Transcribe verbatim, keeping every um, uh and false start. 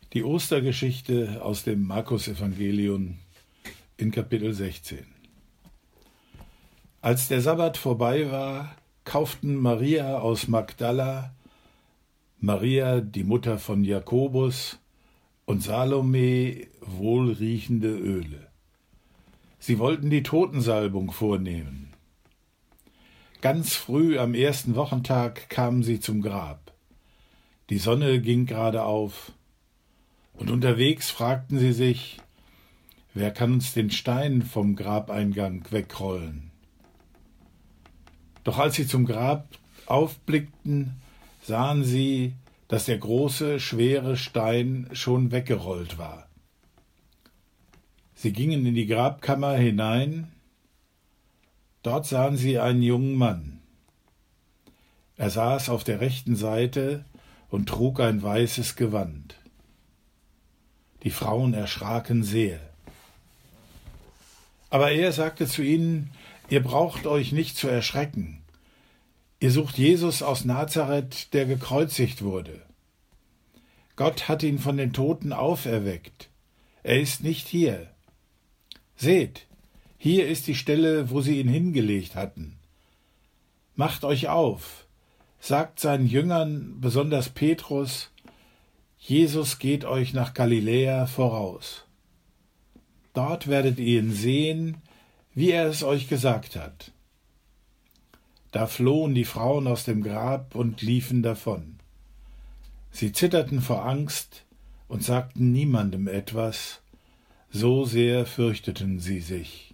Die Ostergeschichte aus dem Markus-Evangelium in Kapitel sechzehn. Als der Sabbat vorbei war, kauften Maria aus Magdala, Maria, die Mutter von Jakobus, und Salome wohlriechende Öle. Sie wollten die Totensalbung vornehmen. Ganz früh am ersten Wochentag kamen sie zum Grab. Die Sonne ging gerade auf, und unterwegs fragten sie sich, wer kann uns den Stein vom Grabeingang wegrollen? Doch als sie zum Grab aufblickten, sahen sie, dass der große, schwere Stein schon weggerollt war. Sie gingen in die Grabkammer hinein. Dort sahen sie einen jungen Mann. Er saß auf der rechten Seite und trug ein weißes Gewand. Die Frauen erschraken sehr. Aber er sagte zu ihnen, ihr braucht euch nicht zu erschrecken. Ihr sucht Jesus aus Nazareth, der gekreuzigt wurde. Gott hat ihn von den Toten auferweckt. Er ist nicht hier. Seht, hier ist die Stelle, wo sie ihn hingelegt hatten. Macht euch auf, sagt seinen Jüngern, besonders Petrus, Jesus geht euch nach Galiläa voraus. Dort werdet ihr ihn sehen, wie er es euch gesagt hat. Da flohen die Frauen aus dem Grab und liefen davon. Sie zitterten vor Angst und sagten niemandem etwas, so sehr fürchteten sie sich.